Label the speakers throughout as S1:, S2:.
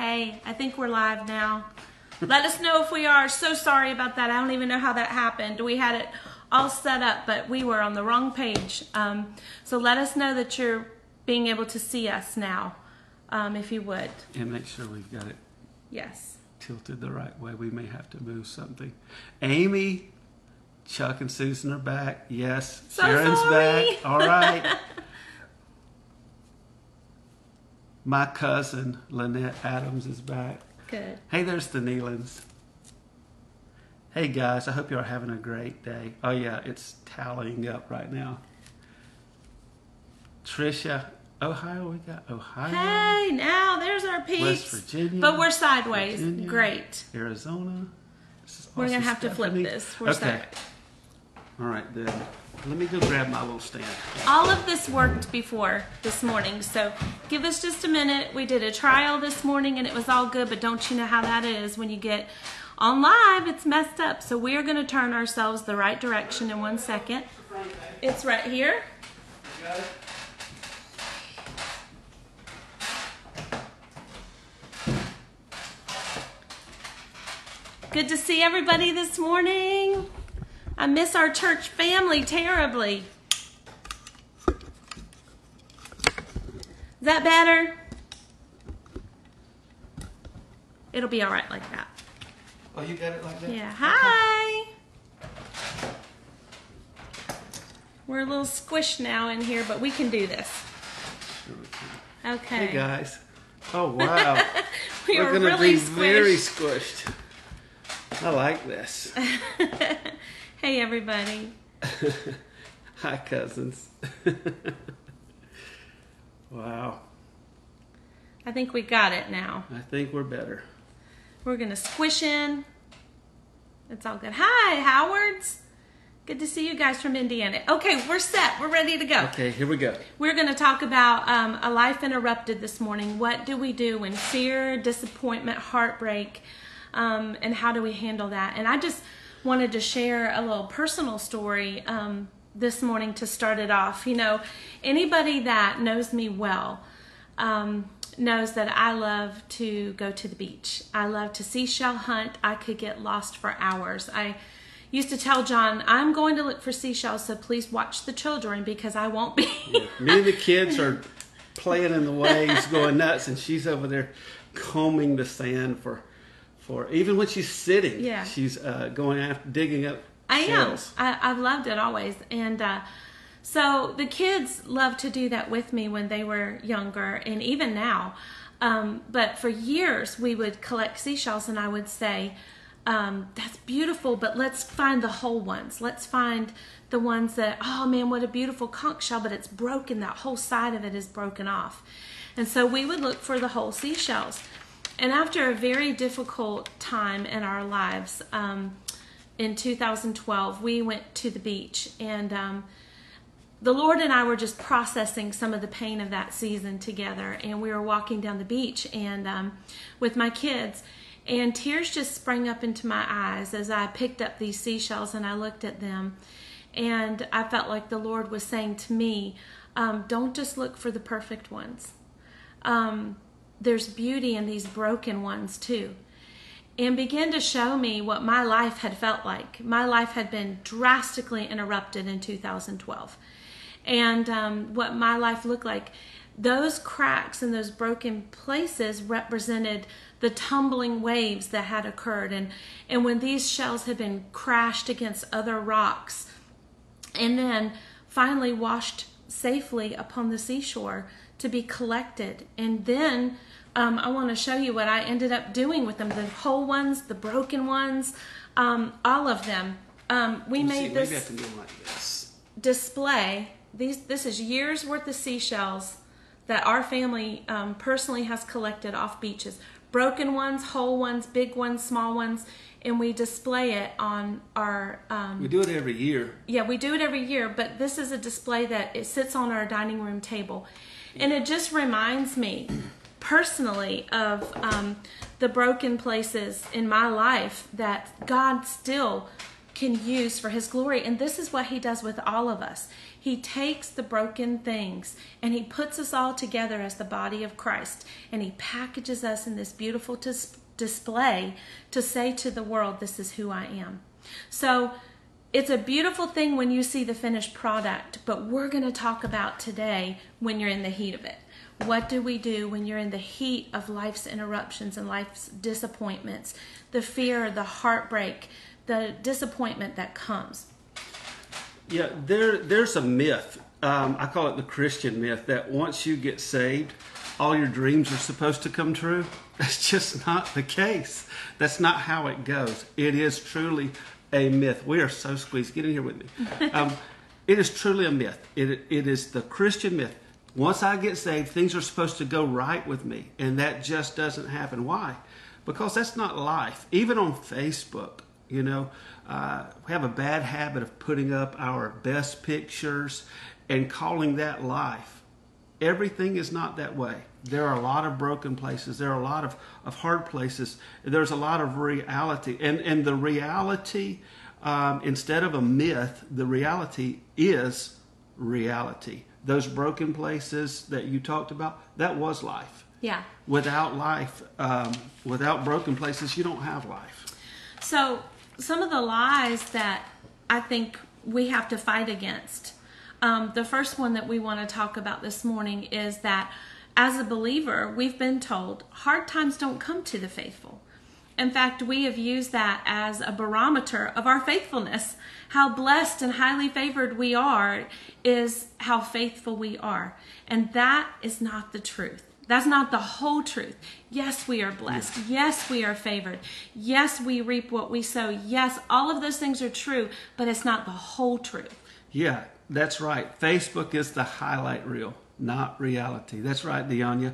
S1: Okay, I think we're live now. Let us know if we are. So sorry about that. I don't even know how that happened. We had it all set up, but we were on the wrong page. So let us know that you're being able to see us now, if you would.
S2: And make sure we've got it tilted the right way. We may have to move something. Amy, Chuck and Susan are back. Yes.
S1: So
S2: Sharon's
S1: sorry.
S2: back. All right. My cousin, Lynette Adams, is back.
S1: Good.
S2: Hey, there's the Nealons. Hey, guys. I hope you are having a great day. Oh, yeah. It's tallying up right now. Trisha, Ohio. We got Ohio.
S1: Hey, now there's our peaks.
S2: West Virginia.
S1: But we're sideways.
S2: Virginia,
S1: Great.
S2: Arizona.
S1: We're going to have to flip
S2: Stephanie.
S1: this. We're
S2: Okay.
S1: sideways.
S2: All right, then. Let me go grab my little stand.
S1: All of this worked before this morning, so give us just a minute. We did a trial this morning and it was all good, but don't you know how that is when you get on live, it's messed up. So we are going to turn ourselves the right direction in 1 second. It's right here. Good to see everybody this morning. I miss our church family terribly. Is that better? It'll be all right like that.
S2: Oh, you got it like that?
S1: Yeah. Hi. We're a little squished now in here, but we can do this.
S2: Sure we can.
S1: Okay.
S2: Hey, guys. Oh, wow.
S1: We
S2: We're
S1: were
S2: going to
S1: really
S2: be
S1: squished.
S2: very squished. I like this.
S1: Hey, everybody.
S2: Hi, cousins. Wow.
S1: I think we got it now.
S2: I think we're better.
S1: We're going to squish in. It's all good. Hi, Howards. Good to see you guys from Indiana. Okay, we're set. We're ready to go.
S2: Okay, here we go.
S1: We're going to talk about a life interrupted this morning. What do we do when fear, disappointment, heartbreak, and how do we handle that? And I just wanted to share a little personal story this morning to start it off. You know, anybody that knows me well knows that I love to go to the beach. I love to seashell hunt. I could get lost for hours. I used to tell John, I'm going to look for seashells, so please watch the children because I won't be.
S2: Yeah. Me and the kids are playing in the waves, going nuts, and she's over there combing the sand for even when she's sitting.
S1: Yeah.
S2: She's going after digging up
S1: I
S2: shells.
S1: am. I've loved it always. And so the kids loved to do that with me when they were younger and even now. But for years we would collect seashells and I would say, that's beautiful, but let's find the whole ones. Let's find the ones that, oh man, what a beautiful conch shell, but it's broken. That whole side of it is broken off. And so we would look for the whole seashells. And after a very difficult time in our lives, in 2012, we went to the beach and the Lord and I were just processing some of the pain of that season together. And we were walking down the beach and with my kids, and tears just sprang up into my eyes as I picked up these seashells and I looked at them. And I felt like the Lord was saying to me, don't just look for the perfect ones. There's beauty in these broken ones too. And began to show me what my life had felt like. My life had been drastically interrupted in 2012. And what my life looked like, those cracks and those broken places represented the tumbling waves that had occurred. And when these shells had been crashed against other rocks and then finally washed safely upon the seashore to be collected. And then I want to show you what I ended up doing with them. The whole ones, the broken ones, all of them. We made this
S2: maybe I can do them like this.
S1: display. This is years worth of seashells that our family personally has collected off beaches. Broken ones, whole ones, big ones, small ones. And we display it on our...
S2: we do it every year.
S1: Yeah, we do it every year. But this is a display that it sits on our dining room table. And it just reminds me personally of the broken places in my life that God still can use for his glory. And this is what he does with all of us. He takes the broken things and he puts us all together as the body of Christ, and he packages us in this beautiful display to say to the world, this is who I am. So it's a beautiful thing when you see the finished product, but we're going to talk about today when you're in the heat of it. What do we do when you're in the heat of life's interruptions and life's disappointments, the fear, the heartbreak, the disappointment that comes?
S2: Yeah, there's a myth. I call it the Christian myth, that once you get saved, all your dreams are supposed to come true. That's just not the case. That's not how it goes. It is truly a myth. We are so squeezed. Get in here with me. It is truly a myth. It is the Christian myth. Once I get saved, things are supposed to go right with me, and that just doesn't happen. Why? Because that's not life. Even on Facebook, we have a bad habit of putting up our best pictures and calling that life. Everything is not that way. There are a lot of broken places. There are a lot of hard places. There's a lot of reality. And the reality, instead of a myth, the reality is reality. Those broken places that you talked about, that was life.
S1: Yeah.
S2: Without life, without broken places, you don't have life.
S1: So some of the lies that I think we have to fight against, the first one that we want to talk about this morning is that as a believer, we've been told hard times don't come to the faithful. In fact, we have used that as a barometer of our faithfulness. How blessed and highly favored we are is how faithful we are. And that is not the truth. That's not the whole truth. Yes, we are blessed. Yes, we are favored. Yes, we reap what we sow. Yes, all of those things are true, but it's not the whole truth.
S2: Yeah, that's right. Facebook is the highlight reel, not reality. That's right, Deanya.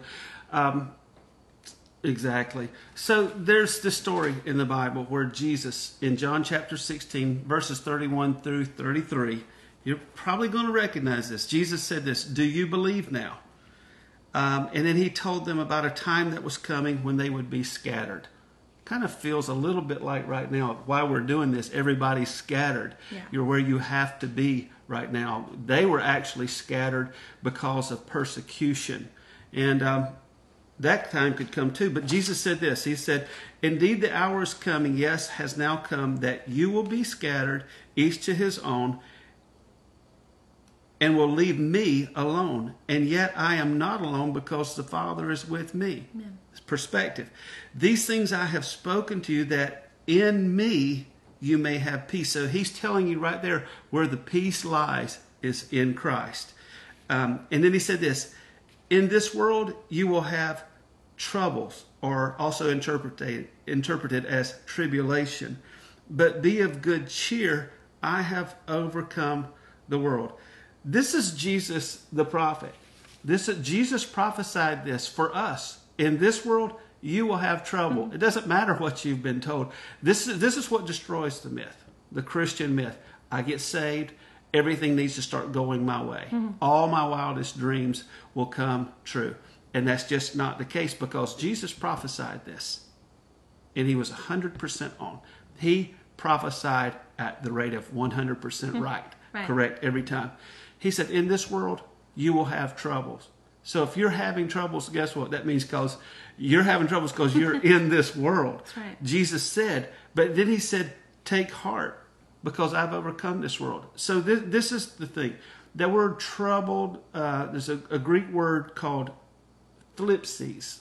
S2: Exactly. So there's the story in the Bible where Jesus, in John chapter 16, verses 31 through 33, you're probably going to recognize this. Jesus said this, "Do you believe now?" And then he told them about a time that was coming when they would be scattered. Kind of feels a little bit like right now, while we're doing this, everybody's scattered.
S1: Yeah.
S2: You're where you have to be right now. They were actually scattered because of persecution. And that time could come too. But Jesus said this. He said, "Indeed, the hour is coming, yes, has now come, that you will be scattered, each to his own, and will leave me alone. And yet I am not alone, because the Father is with me."
S1: Amen.
S2: Perspective. "These things I have spoken to you, that in me you may have peace." So he's telling you right there where the peace lies is in Christ. And then he said this, "In this world you will have troubles," or also interpreted as tribulation. "But be of good cheer, I have overcome the world." This is Jesus the prophet. Jesus prophesied this for us. In this world you will have trouble. It doesn't matter what you've been told. This is what destroys the myth, the Christian myth. I get saved, everything needs to start going my way. All my wildest dreams will come true. And that's just not the case, because Jesus prophesied this. And he was 100% on. He prophesied at the rate of 100% right. Correct every time. He said, in this world, you will have troubles. So if you're having troubles, guess what? That means because you're having troubles because you're in this world.
S1: That's right.
S2: Jesus said, but then he said, take heart, because I've overcome this world. So this is the thing. That word troubled, there's a Greek word called thlipsis.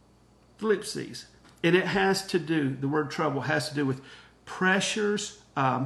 S2: Thlipsis. And it has to do, the word trouble has to do with pressures,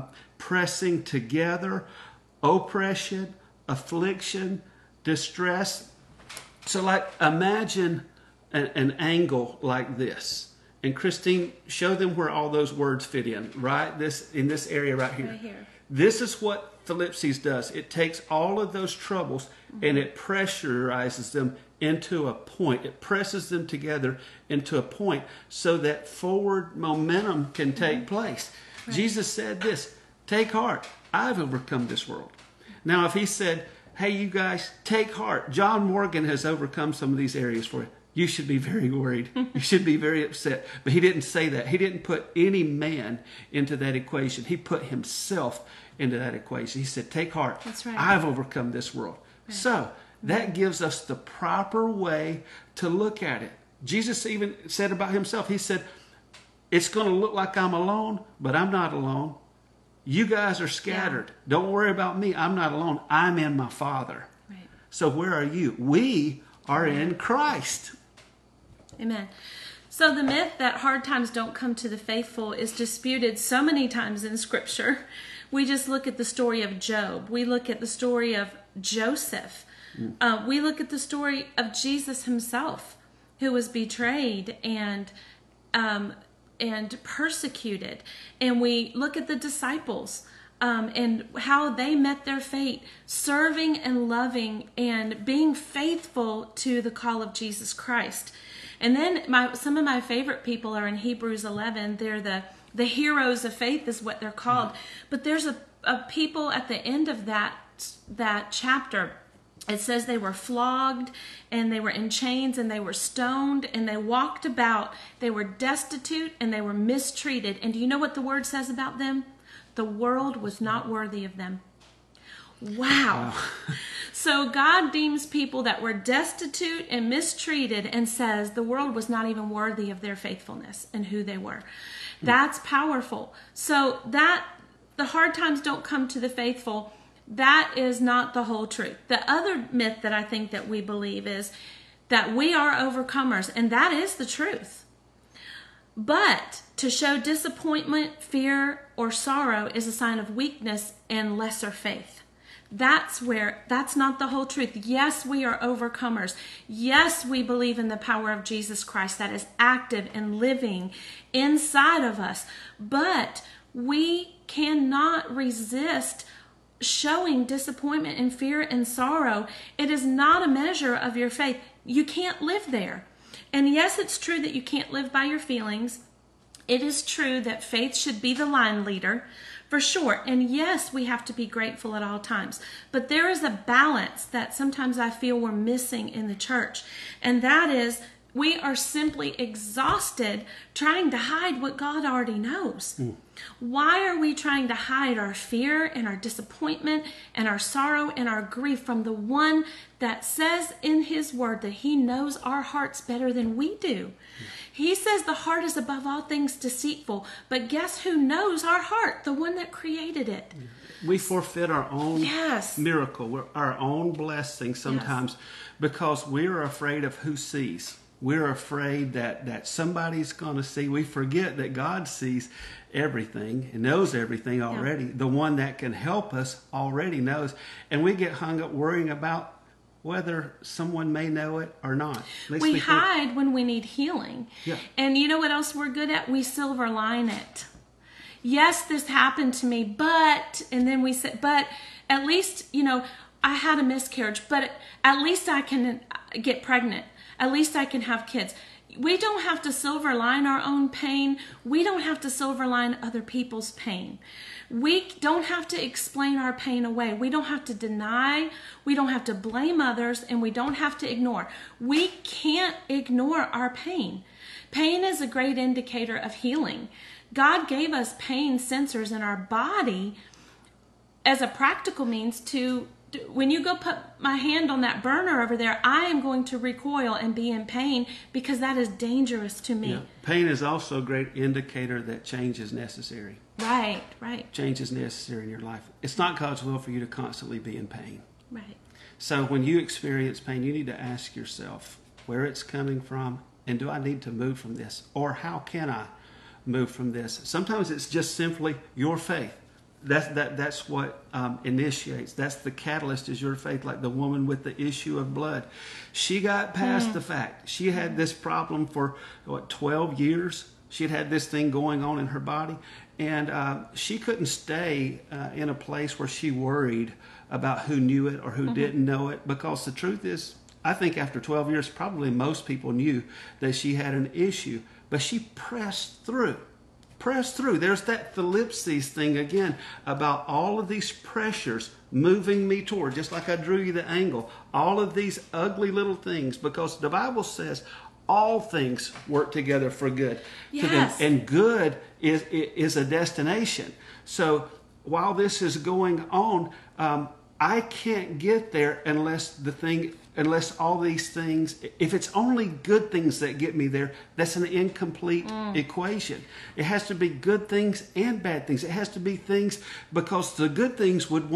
S2: pressing together, oppression, affliction, distress. So like imagine an angle like this. And Christine, show them where all those words fit in, right? In this area right here.
S1: Right here.
S2: This is what thlipsis does. It takes all of those troubles and it pressurizes them into a point. It presses them together into a point so that forward momentum can take place. Right. Jesus said this, take heart. I've overcome this world. Now, if he said, hey, you guys, take heart. John Morgan has overcome some of these areas for you. you should be very worried. You should be very upset. But he didn't say that. He didn't put any man into that equation. He put himself into that equation. He said, take heart.
S1: That's right.
S2: I've overcome this world.
S1: Right.
S2: So that gives us the proper way to look at it. Jesus even said about himself, he said, it's going to look like I'm alone, but I'm not alone. You guys are scattered. Yeah. Don't worry about me. I'm not alone. I'm in my Father.
S1: Right.
S2: So where are you? We are in Christ.
S1: Amen. So the myth that hard times don't come to the faithful is disputed so many times in Scripture. We just look at the story of Job. We look at the story of Joseph. We look at the story of Jesus himself, who was betrayed and persecuted. And we look at the disciples and how they met their fate, serving and loving and being faithful to the call of Jesus Christ. And then some of my favorite people are in Hebrews 11. They're the heroes of faith is what they're called. But there's a people at the end of that chapter. It says they were flogged and they were in chains and they were stoned and they walked about. They were destitute and they were mistreated. And do you know what the word says about them? The world was not worthy of them. Wow. So God deems people that were destitute and mistreated and says the world was not even worthy of their faithfulness and who they were. That's powerful. So that the hard times don't come to the faithful, that is not the whole truth. The other myth that I think that we believe is that we are overcomers, and that is the truth. But to show disappointment, fear, or sorrow is a sign of weakness and lesser faith. That's not the whole truth. Yes, we are overcomers. Yes, we believe in the power of Jesus Christ that is active and living inside of us. But we cannot resist showing disappointment and fear and sorrow. It is not a measure of your faith. You can't live there. And yes, it's true that you can't live by your feelings. It is true that faith should be the line leader, for sure. And yes, we have to be grateful at all times. But there is a balance that sometimes I feel we're missing in the church. And that is, we are simply exhausted trying to hide what God already knows. Why are we trying to hide our fear and our disappointment and our sorrow and our grief from the one that says in his word that he knows our hearts better than we do? He says the heart is above all things deceitful, but guess who knows our heart? The one that created it.
S2: We forfeit our own miracle, our own blessing sometimes because we're afraid of who sees. We're afraid that somebody's going to see. We forget that God sees everything and knows everything already. The one that can help us already knows. And we get hung up worrying about whether someone may know it or not.
S1: We hide when we need healing. Yeah. And you know what else we're good at? We silver line it. Yes, this happened to me, but, and then we say, but at least, I had a miscarriage, but at least I can get pregnant. At least I can have kids. We don't have to silver line our own pain. We don't have to silver line other people's pain. We don't have to explain our pain away. We don't have to deny. We don't have to blame others, and we don't have to ignore. We can't ignore our pain. Pain is a great indicator of healing. God gave us pain sensors in our body as a practical means to, when you go put my hand on that burner over there, I am going to recoil and be in pain because that is dangerous to me. Yeah.
S2: Pain is also a great indicator that change is necessary.
S1: Right.
S2: Change is necessary in your life. It's not God's will for you to constantly be in pain.
S1: Right.
S2: So when you experience pain, you need to ask yourself where it's coming from, and do I need to move from this? Or how can I move from this? Sometimes it's just simply your faith. That's what initiates. That's the catalyst, is your faith. Like the woman with the issue of blood, she got past the fact. She had this problem for 12 years. She had this thing going on in her body, and she couldn't stay in a place where she worried about who knew it or who didn't know it, because the truth is, I think after 12 years, probably most people knew that she had an issue, but she pressed through. There's that Philippians thing again about all of these pressures moving me toward, just like I drew you the angle, all of these ugly little things, because the Bible says all things work together for good to them.
S1: Yes.
S2: And good is a destination. So while this is going on, I can't get there unless all these things, if it's only good things that get me there, that's an incomplete equation. It has to be good things and bad things. It has to be things, because the good things would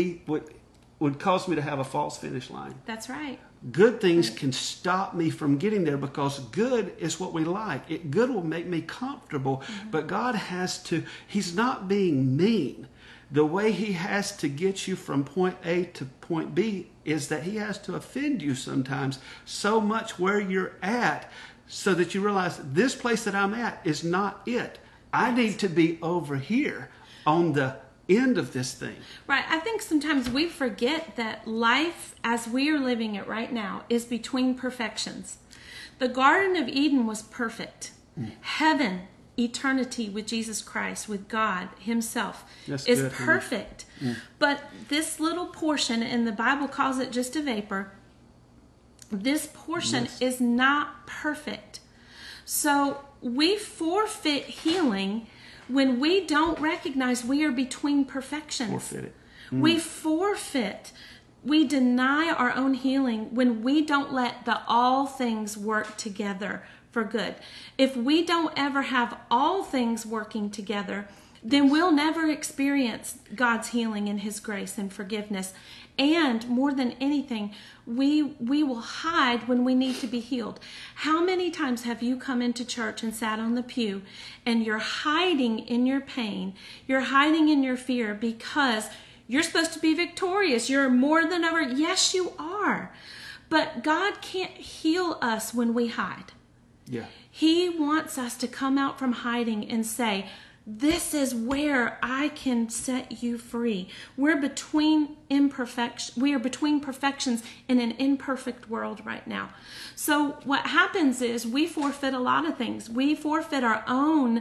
S2: cause me to have a false finish line.
S1: That's right.
S2: Good things can stop me from getting there, because good is what we like. Good will make me comfortable, but God He's not being mean. The way He has to get you from point A to point B is that He has to offend you sometimes so much where you're at, so that you realize this place that I'm at is not it. I need to be over here on the end of this thing.
S1: Right. I think sometimes we forget that life as we are living it right now is between perfections. The Garden of Eden was perfect. Heaven, eternity with Jesus Christ, with God Himself, is good, perfect. But this little portion, and the Bible calls it just a vapor, this portion is not perfect. So we forfeit healing when we don't recognize we are between perfections.
S2: Forfeit it.
S1: We forfeit. We deny our own healing when we don't let the all things work together for good. If we don't ever have all things working together, then we'll never experience God's healing and His grace and forgiveness. And more than anything, we will hide when we need to be healed. How many times have you come into church and sat on the pew and you're hiding in your pain, you're hiding in your fear because you're supposed to be victorious, you're more than ever? Yes, you are. But God can't heal us when we hide.
S2: Yeah.
S1: He wants us to come out from hiding and say, this is where I can set you free. We're between imperfection. We are between perfections in an imperfect world right now. So what happens is we forfeit a lot of things. We forfeit our own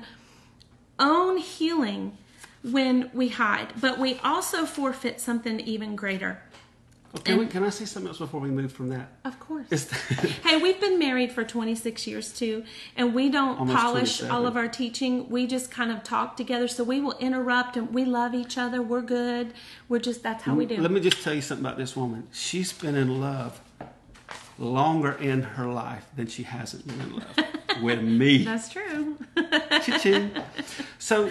S1: healing when we hide, but we also forfeit something even greater.
S2: Okay, can I say something else before we move from that?
S1: Of course. Hey, we've been married for 26 years too, and we don't
S2: Almost
S1: polish
S2: 27.
S1: all of our teaching. We just kind of talk together, so we will interrupt, and we love each other. We're good. That's how we do.
S2: Let me just tell you something about this woman. She's been in love longer in her life than she hasn't been in love with me.
S1: That's true.
S2: Cha-ching. So,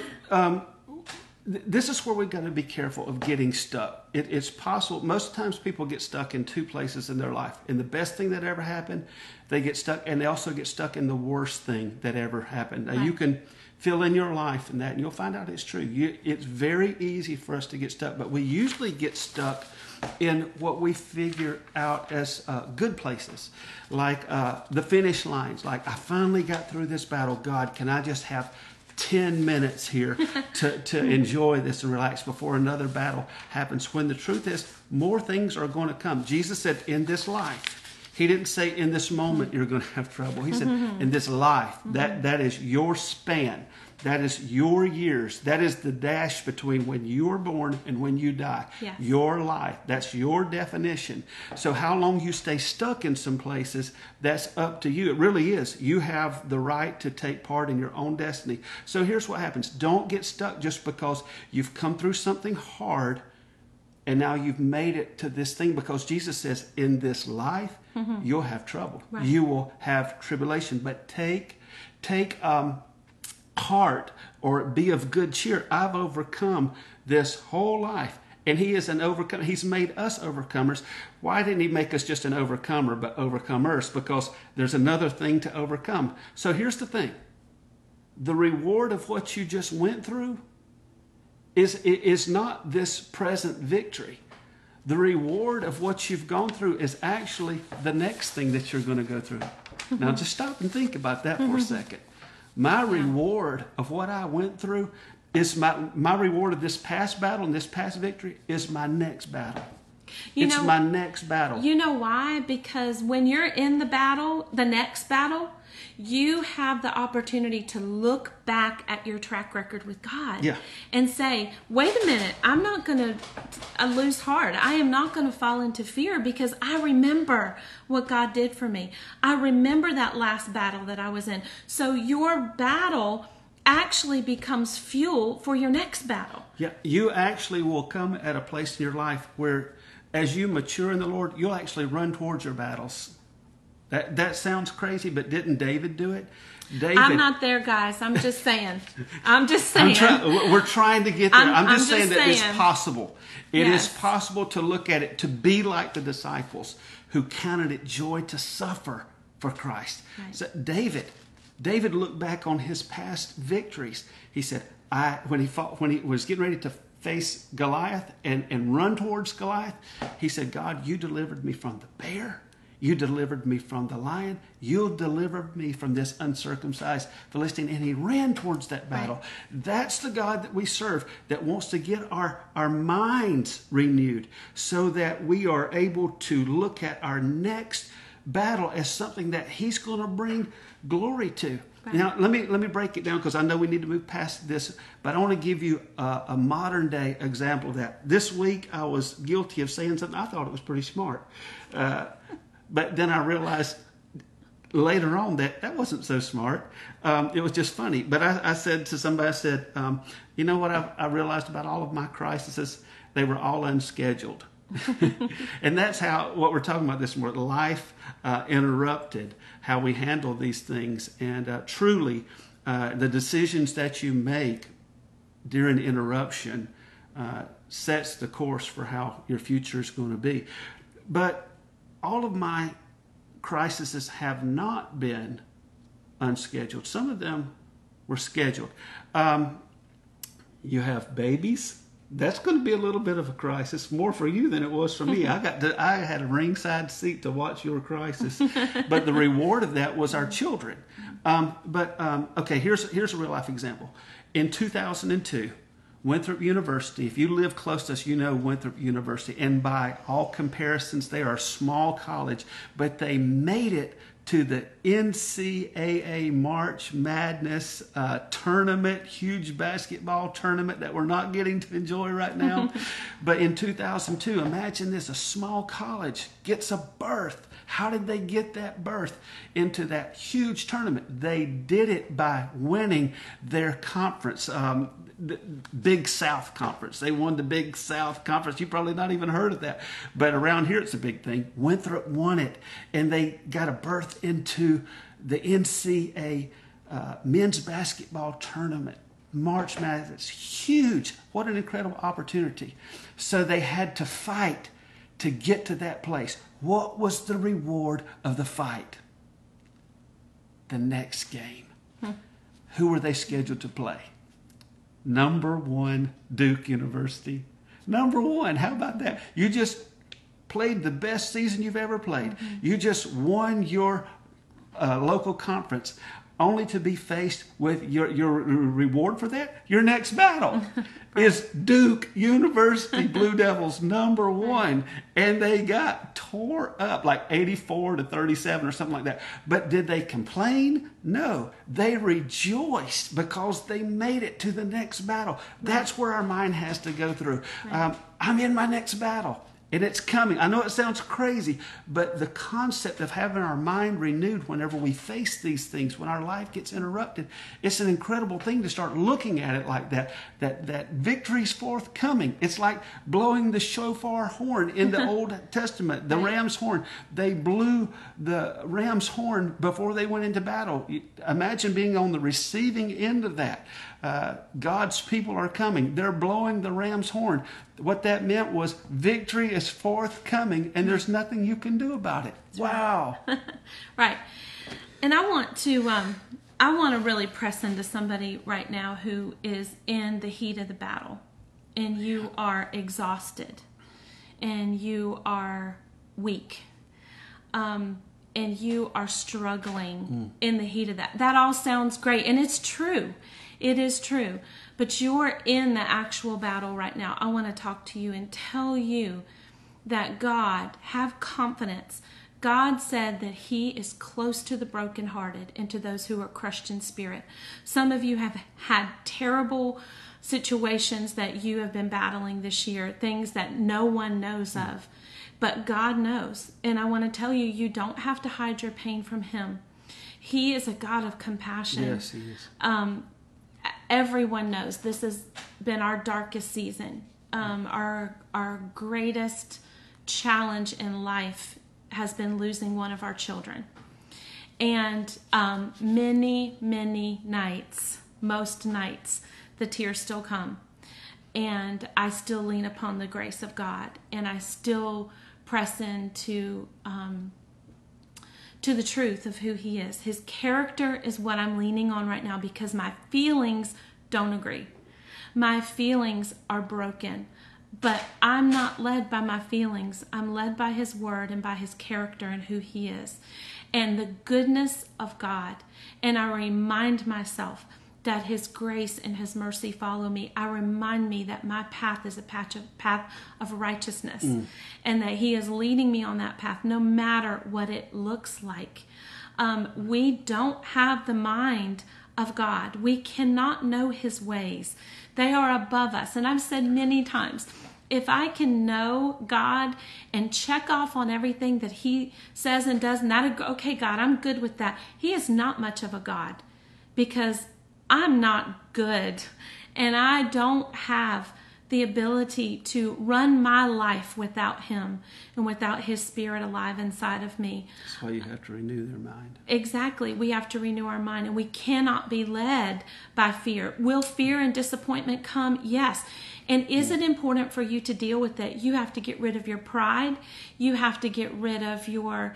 S2: this is where we've got to be careful of getting stuck. It's possible. Most times people get stuck in two places in their life. In the best thing that ever happened, they get stuck, and they also get stuck in the worst thing that ever happened. Now, you can fill in your life in that, and you'll find out it's true. It's very easy for us to get stuck, but we usually get stuck in what we figure out as good places, like the finish lines. Like, I finally got through this battle. God, can I just have 10 minutes here to enjoy this and relax before another battle happens, when the truth is more things are going to come. Jesus said, in this life. He didn't say in this moment you're going to have trouble. He said in this life. That is your span. That is your years. That is the dash between when you are born and when you die.
S1: Yes.
S2: Your life. That's your definition. So how long you stay stuck in some places, that's up to you. It really is. You have the right to take part in your own destiny. So here's what happens. Don't get stuck just because you've come through something hard and now you've made it to this thing, because Jesus says in this life, you'll have trouble. Right. You will have tribulation. But take heart, or be of good cheer. I've overcome this whole life. And He is an overcomer. He's made us overcomers. Why didn't He make us just an overcomer, but overcomers? Because there's another thing to overcome. So here's the thing. The reward of what you just went through is not this present victory. The reward of what you've gone through is actually the next thing that you're going to go through. Now just stop and think about that for a second. My reward of what I went through is my reward of this past battle and this past victory is my next battle. It's my next battle.
S1: You know why? Because when you're in the battle, the next battle, you have the opportunity to look back at your track record with God and say, wait a minute, I'm not going to lose heart. I am not going to fall into fear because I remember what God did for me. I remember that last battle that I was in. So your battle actually becomes fuel for your next battle.
S2: Yeah, you actually will come at a place in your life where as you mature in the Lord, you'll actually run towards your battles. That sounds crazy, but didn't David do it?
S1: I'm not there, guys. I'm just saying.
S2: We're trying to get there. I'm just saying that it's possible. It is
S1: Yes.
S2: possible to look at it, to be like the disciples who counted it joy to suffer for Christ.
S1: Right.
S2: So David looked back on his past victories. He said, when he was getting ready to face Goliath and run towards Goliath, he said, God, you delivered me from the bear. You delivered me from the lion. You delivered me from this uncircumcised Philistine. And he ran towards that battle. Right. That's the God that we serve, that wants to get our minds renewed so that we are able to look at our next battle as something that he's going to bring glory to. Right. Now, let me break it down because I know we need to move past this, but I want to give you a modern day example of that. This week, I was guilty of saying something I thought it was pretty smart. But then I realized later on that wasn't so smart. It was just funny. But I said to somebody, you know what I realized about all of my crises? They were all unscheduled. And that's what we're talking about this morning, life interrupted, how we handle these things. And truly, the decisions that you make during interruption sets the course for how your future is going to be. But all of my crises have not been unscheduled. Some of them were scheduled. You have babies. That's going to be a little bit of a crisis, more for you than it was for me. I had a ringside seat to watch your crisis, but the reward of that was our children. Okay, here's a real life example. In 2002, Winthrop University, if you live close to us, you know Winthrop University. And by all comparisons, they are a small college, but they made it to the NCAA March Madness tournament, huge basketball tournament that we're not getting to enjoy right now. But in 2002, imagine this, a small college gets a berth. How did they get that berth into that huge tournament? They did it by winning their conference, the Big South Conference. They won the Big South Conference. You probably not even heard of that. But around here, it's a big thing. Winthrop won it, and they got a berth into the NCAA men's basketball tournament. March Madness, huge. What an incredible opportunity. So they had to fight to get to that place. What was the reward of the fight? The next game. Who were they scheduled to play? Number 1, Duke University. Number 1. How about that? You just played the best season you've ever played. You just won your local conference, only to be faced with your reward for that. Your next battle is Duke University Blue Devils, number 1. And they got tore up like 84-37 or something like that. But did they complain? No. They rejoiced because they made it to the next battle. That's where our mind has to go through. I'm in my next battle. And it's coming. I know it sounds crazy, but the concept of having our mind renewed whenever we face these things, when our life gets interrupted, it's an incredible thing to start looking at it like that. That victory's forthcoming. It's like blowing the shofar horn in the Old Testament, the ram's horn. They blew the ram's horn before they went into battle. Imagine being on the receiving end of that. God's people are coming. They're blowing the ram's horn. What that meant was victory is forthcoming, and there's nothing you can do about it. Wow.
S1: Right. And I want to really press into somebody right now who is in the heat of the battle, and you are exhausted, and you are weak, and you are struggling in the heat of that. That all sounds great, and it's true. It is true. But you're in the actual battle right now. I want to talk to you and tell you that God, have confidence. God said that he is close to the brokenhearted and to those who are crushed in spirit. Some of you have had terrible situations that you have been battling this year, things that no one knows of, but God knows. And I want to tell you, you don't have to hide your pain from him. He is a God of compassion.
S2: Yes, he is.
S1: Everyone knows this has been our darkest season. Our greatest challenge in life has been losing one of our children. And many, many nights, most nights, the tears still come. And I still lean upon the grace of God. And I still press into to the truth of who he is. His character is what I'm leaning on right now because my feelings don't agree. My feelings are broken. But I'm not led by my feelings. I'm led by his word and by his character and who he is. And the goodness of God. And I remind myself that his grace and his mercy follow me. I remind me that my path is a path of righteousness. And that he is leading me on that path no matter what it looks like. We don't have the mind of God. We cannot know his ways. They are above us. And I've said many times, if I can know God and check off on everything that he says and does, and that, okay, God, I'm good with that. He is not much of a God because I'm not good and I don't have the ability to run my life without him and without his spirit alive inside of me.
S2: That's why you have to renew their mind.
S1: Exactly. We have to renew our mind, and we cannot be led by fear. Will fear and disappointment come? Yes. And is it important for you to deal with it? You have to get rid of your pride. You have to get rid of your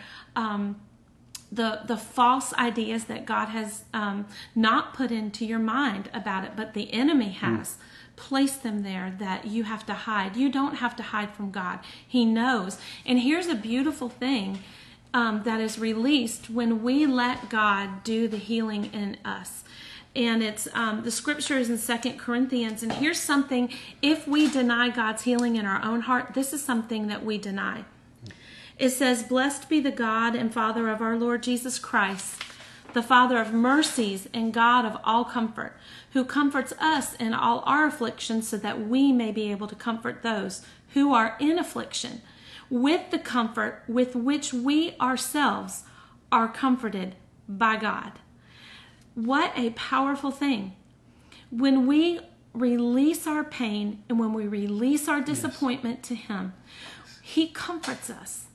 S1: the false ideas that God has not put into your mind about it, but the enemy has. Place them there that you have to hide. You don't have to hide from God. He knows. And here's a beautiful thing that is released when we let God do the healing in us. And it's the scripture is in 2 Corinthians. And here's something, if we deny God's healing in our own heart, this is something that we deny. It says, "Blessed be the God and Father of our Lord Jesus Christ, the Father of mercies and God of all comfort, who comforts us in all our afflictions so that we may be able to comfort those who are in affliction with the comfort with which we ourselves are comforted by God." What a powerful thing. When we release our pain and when we release our disappointment to him, he comforts us.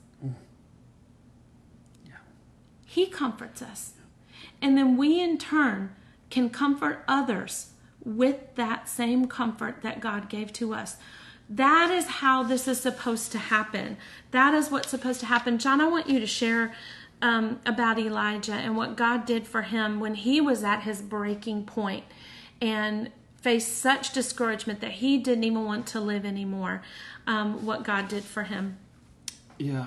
S2: Yeah.
S1: He comforts us. And then we in turn can comfort others with that same comfort that God gave to us. That is how this is supposed to happen. That is what's supposed to happen. John, I want you to share about Elijah and what God did for him when he was at his breaking point and faced such discouragement that he didn't even want to live anymore. What God did for him.
S2: Yeah.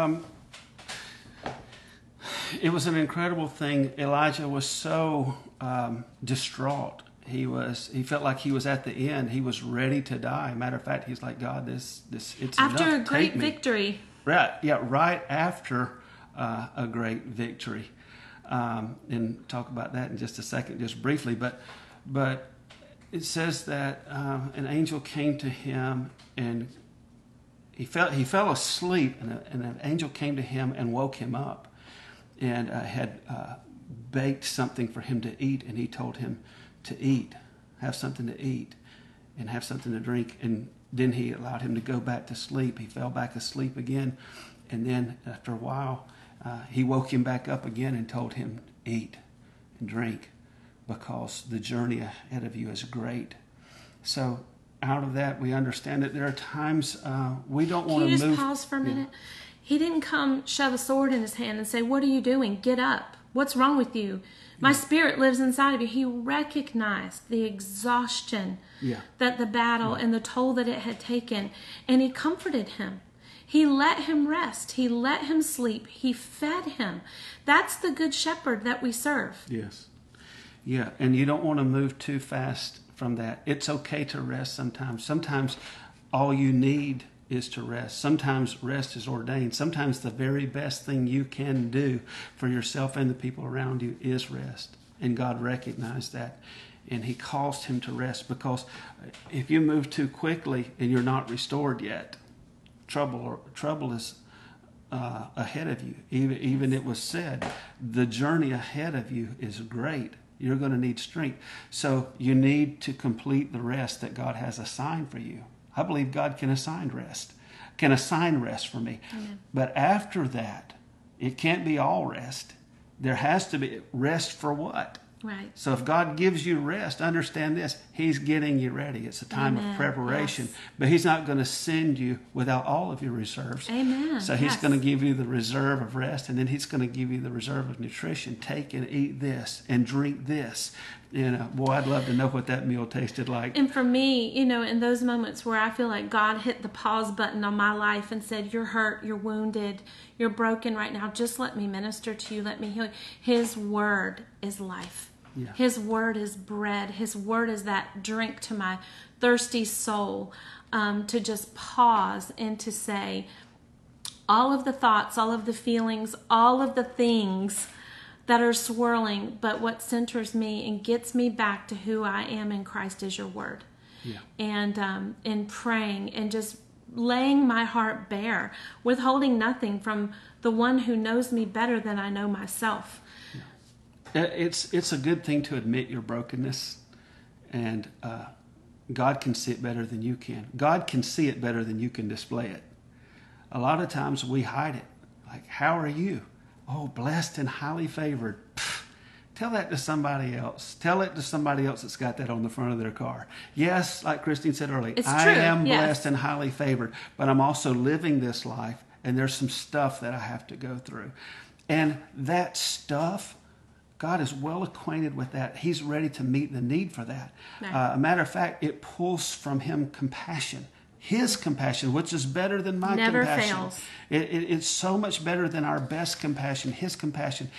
S2: It was an incredible thing. Elijah was so distraught. He felt like he was at the end. He was ready to die. Matter of fact, he's like, God, it's
S1: after
S2: enough.
S1: a great
S2: Take me.
S1: victory.
S2: Right. Yeah. Right after a great victory, and talk about that in just a second, just briefly. But it says that an angel came to him and he fell asleep, and an angel came to him and woke him up, and had baked something for him to eat, and he told him to eat, have something to eat, and have something to drink, and then he allowed him to go back to sleep. He fell back asleep again, and then after a while, he woke him back up again and told him, eat and drink, because the journey ahead of you is great. So out of that, we understand that there are times we don't want to move.
S1: Can you just pause for a minute? He didn't come shove a sword in his hand and say, "What are you doing? Get up. What's wrong with you? My spirit lives inside of you." He recognized the exhaustion that the battle and the toll that it had taken, and he comforted him. He let him rest. He let him sleep. He fed him. That's the good shepherd that we serve.
S2: Yes. Yeah, and you don't want to move too fast from that. It's okay to rest sometimes. Sometimes all you need is to rest. Sometimes rest is ordained. Sometimes the very best thing you can do for yourself and the people around you is rest. And God recognized that. And he caused him to rest, because if you move too quickly and you're not restored yet, trouble is ahead of you. Even it was said, the journey ahead of you is great. You're going to need strength. So you need to complete the rest that God has assigned for you. I believe God can assign rest for me. Amen. But after that, it can't be all rest. There has to be rest for what? Right. So if God gives you rest, understand this, he's getting you ready. It's a time of preparation. Yes. But he's not going to send you without all of your reserves. Amen. So he's going to give you the reserve of rest, and then he's going to give you the reserve of nutrition. Take and eat this and drink this. Boy, I'd love to know what that meal tasted like.
S1: And for me, in those moments where I feel like God hit the pause button on my life and said, you're hurt, you're wounded, you're broken right now, just let me minister to you, let me heal you. His word is life. Yeah. His word is bread. His word is that drink to my thirsty soul, to just pause and to say, all of the thoughts, all of the feelings, all of the things that are swirling, but what centers me and gets me back to who I am in Christ is your word. Yeah. And in praying and just laying my heart bare, withholding nothing from the one who knows me better than I know myself.
S2: It's a good thing to admit your brokenness, and God can see it better than you can. God can see it better than you can display it. A lot of times we hide it. Like, how are you? Oh, blessed and highly favored. Pfft, tell that to somebody else. Tell it to somebody else that's got that on the front of their car. Yes, like Christine said earlier, I am blessed and highly favored, but I'm also living this life, and there's some stuff that I have to go through. And that stuff, God is well acquainted with that. He's ready to meet the need for that. Right. A matter of fact, it pulls from him compassion. His compassion, which is better than my
S1: Never
S2: compassion.
S1: Fails.
S2: It's so much better than our best compassion. His compassion.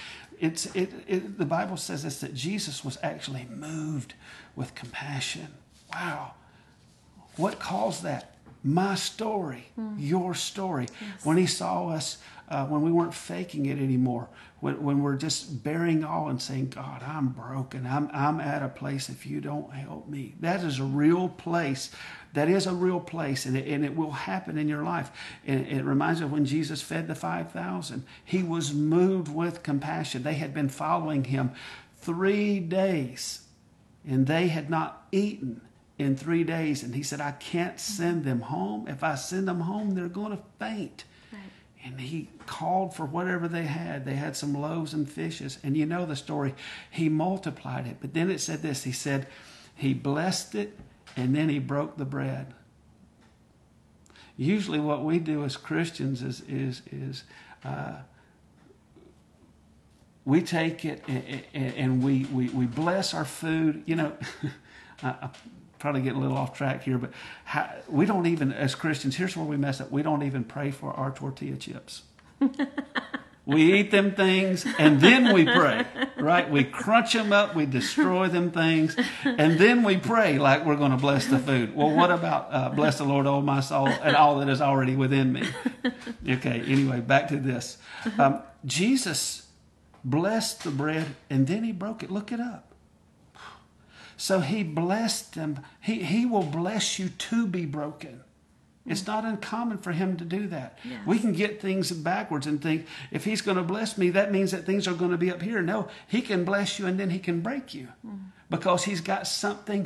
S2: The Bible says this, that Jesus was actually moved with compassion. Wow. What caused that? My story, your story. Yes. When he saw us, when we weren't faking it anymore, when we're just bearing all and saying, God, I'm broken. I'm at a place if you don't help me. That is a real place. That is a real place, and it will happen in your life. And it reminds me of when Jesus fed the 5,000. He was moved with compassion. They had been following him 3 days, and they had not eaten in 3 days. And he said, I can't send them home. If I send them home, they're going to faint. Right. And he called for whatever they had. They had some loaves and fishes. And you know the story. He multiplied it. But then it said this. He said, he blessed it, and then he broke the bread. Usually what we do as Christians is we take it and we bless our food. I'm probably getting a little off track here, but we don't even, as Christians, here's where we mess up. We don't even pray for our tortilla chips. We eat them things, and then we pray, right? We crunch them up, we destroy them things, and then we pray like we're going to bless the food. Well, what about bless the Lord, oh my soul, and all that is already within me? Okay, anyway, back to this. Jesus blessed the bread, and then he broke it. Look it up. So he blessed them. He will bless you to be broken. It's not uncommon for him to do that. Yes. We can get things backwards and think, if he's going to bless me, that means that things are going to be up here. No, he can bless you and then he can break you because he's got something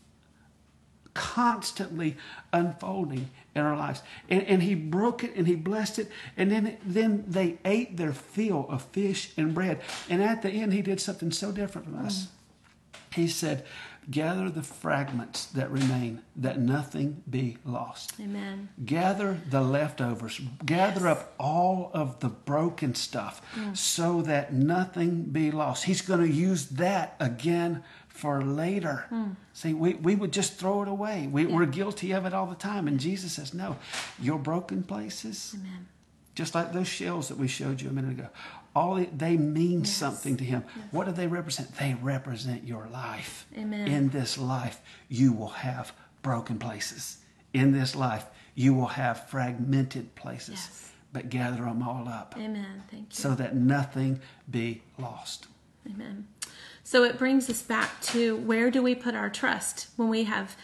S2: constantly unfolding in our lives. And he broke it and he blessed it. And then they ate their fill of fish and bread. And at the end, he did something so different from us. He said, gather the fragments that remain, that nothing be lost. Amen. Gather the leftovers. Gather up all of the broken stuff so that nothing be lost. He's going to use that again for later. See, we would just throw it away. We're guilty of it all the time. And Jesus says, no, your broken places, Amen. Just like those shells that we showed you a minute ago, they mean something to him. Yes. What do they represent? They represent your life. Amen. In this life, you will have broken places. In this life, You will have fragmented places,
S1: Yes.
S2: but gather them all up.
S1: Amen. Thank you.
S2: So that nothing be lost.
S1: Amen. So it brings us back to, where do we put our trust when we have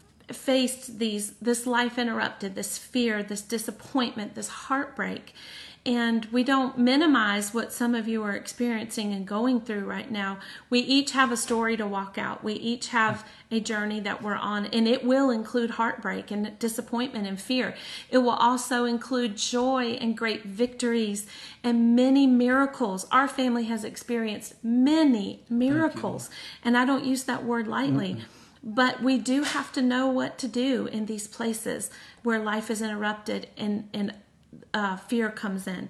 S1: faced this life interrupted, this fear, this disappointment, this heartbreak? And we don't minimize what some of you are experiencing and going through right now. We each have a story to walk out. We each have a journey that we're on, and it will include heartbreak and disappointment and fear. It will also include joy and great victories and many miracles. Our family has experienced many miracles, and I don't use that word lightly. But we do have to know what to do in these places where life is interrupted and fear comes in.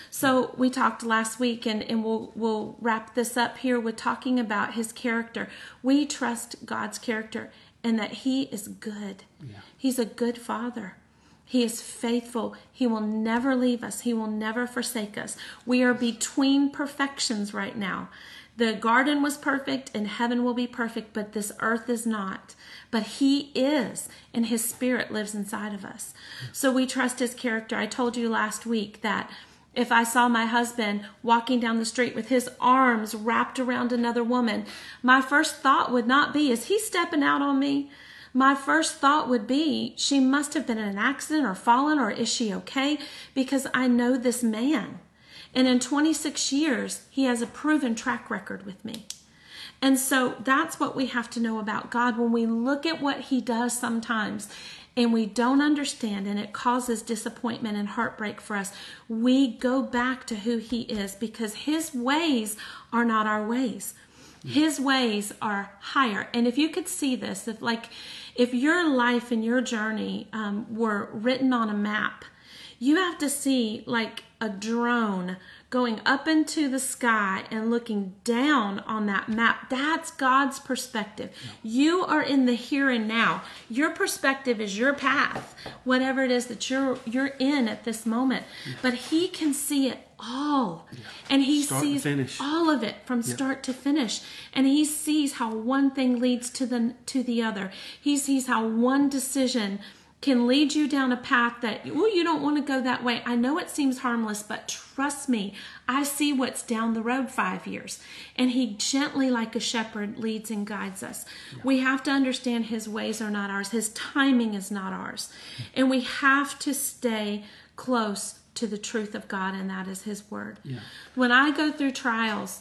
S1: So we talked last week, and we'll wrap this up here with talking about his character. We trust God's character and that he is good. Yeah. He's a good father. He is faithful. He will never leave us. He will never forsake us. We are between perfections right now. The garden was perfect and heaven will be perfect, but this earth is not. But he is, and his spirit lives inside of us. So we trust his character. I told you last week that if I saw my husband walking down the street with his arms wrapped around another woman, my first thought would not be, is he stepping out on me? My first thought would be, she must have been in an accident or fallen, or is she okay? Because I know this man. And in 26 years, he has a proven track record with me. And so that's what we have to know about God. When we look at what he does sometimes and we don't understand, and it causes disappointment and heartbreak for us, we go back to who he is, because his ways are not our ways. His ways are higher. And if you could see this, if your life and your journey were written on a map, you have to see like a drone going up into the sky and looking down on that map. That's God's perspective. You are in the here and now. Your perspective is your path, whatever it is that you're in at this moment. But he can see it all. And he sees all of it from start to finish. And he sees how one thing leads to the other. He sees how one decision can lead you down a path that, you don't want to go that way. I know it seems harmless, but trust me, I see what's down the road 5 years. And he gently, like a shepherd, leads and guides us. Yeah. We have to understand his ways are not ours. His timing is not ours. And we have to stay close to the truth of God, and that is his word. Yeah. When I go through trials,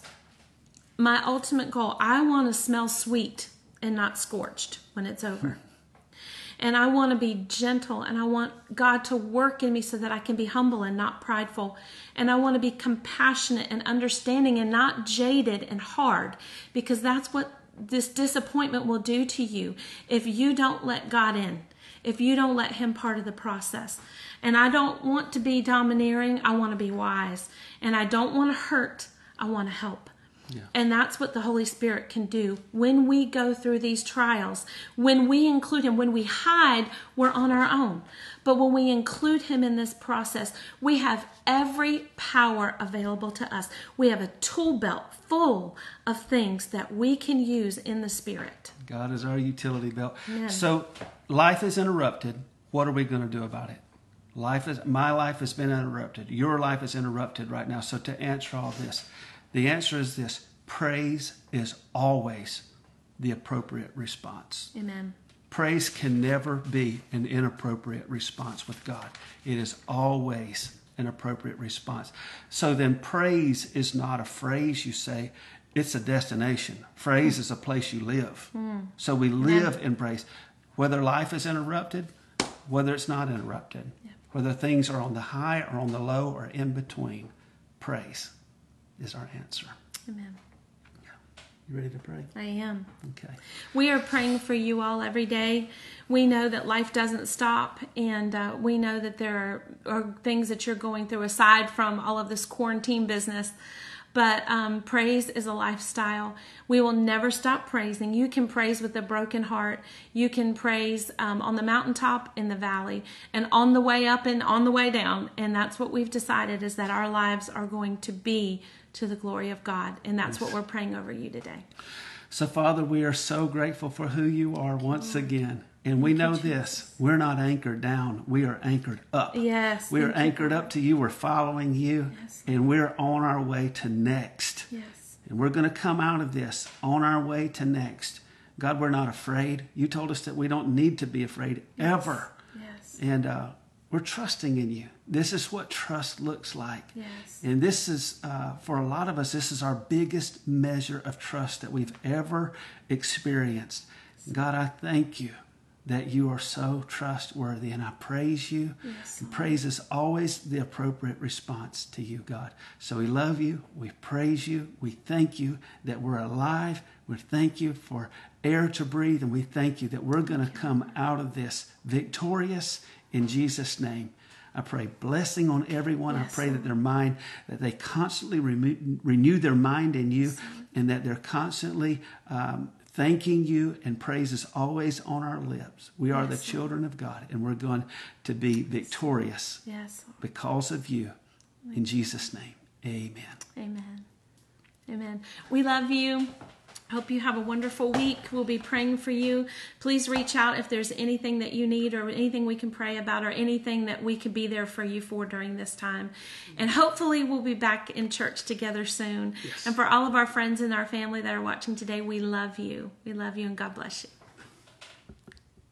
S1: my ultimate goal, I want to smell sweet and not scorched when it's over. And I want to be gentle, and I want God to work in me so that I can be humble and not prideful. And I want to be compassionate and understanding and not jaded and hard, because that's what this disappointment will do to you if you don't let God in, if you don't let him part of the process. And I don't want to be domineering. I want to be wise. And I don't want to hurt. I want to help. Yeah. And that's what the Holy Spirit can do when we go through these trials. When we include him, when we hide, we're on our own. But when we include him in this process, we have every power available to us. We have a tool belt full of things that we can use in the Spirit.
S2: God is our utility belt.
S1: Amen.
S2: So life is interrupted. What are we going to do about it? My life has been interrupted. Your life is interrupted right now. So to answer all this, the answer is this: praise is always the appropriate response.
S1: Amen.
S2: Praise can never be an inappropriate response with God. It is always an appropriate response. So then praise is not a phrase you say, it's a destination. Praise is a place you live. So we live in praise. Whether life is interrupted, whether it's not interrupted, whether things are on the high or on the low or in between, praise is our answer.
S1: Amen.
S2: You ready to pray?
S1: I am.
S2: Okay.
S1: We are praying for you all every day. We know that life doesn't stop, and we know that there are things that you're going through aside from all of this quarantine business. But praise is a lifestyle. We will never stop praising. You can praise with a broken heart. You can praise on the mountaintop, in the valley, and on the way up and on the way down. And that's what we've decided, is that our lives are going to be to the glory of God. And that's what we're praying over you today.
S2: So, Father, we are so grateful for who you are once again. And we know this, we're not anchored down, we are anchored up.
S1: Yes.
S2: We are anchored up to you, we're following you,
S1: Yes.
S2: and we're on our way to next.
S1: Yes.
S2: And we're going to come out of this on our way to next. God, we're not afraid. You told us that we don't need to be afraid ever.
S1: Yes.
S2: And we're trusting in you. This is what trust looks like.
S1: Yes.
S2: And this is, for a lot of us, this is our biggest measure of trust that we've ever experienced. God, I thank you that you are so trustworthy, and I praise you.
S1: Yes,
S2: And praise is always the appropriate response to you, God. So we love you, we praise you, we thank you that we're alive, we thank you for air to breathe, and we thank you that we're going to come out of this victorious in Jesus' name. I pray blessing on everyone.
S1: Yes,
S2: I pray that their mind, that they constantly renew their mind in you, and that they're constantly thanking you, and praise is always on our lips. We are the children of God, and we're going to be victorious because of you. In Jesus' name, amen.
S1: Amen. Amen. We love you. Hope you have a wonderful week. We'll be praying for you. Please reach out if there's anything that you need, or anything we can pray about, or anything that we could be there for you for during this time. And hopefully we'll be back in church together soon.
S2: Yes.
S1: And for all of our friends and our family that are watching today, we love you. We love you, and God bless you.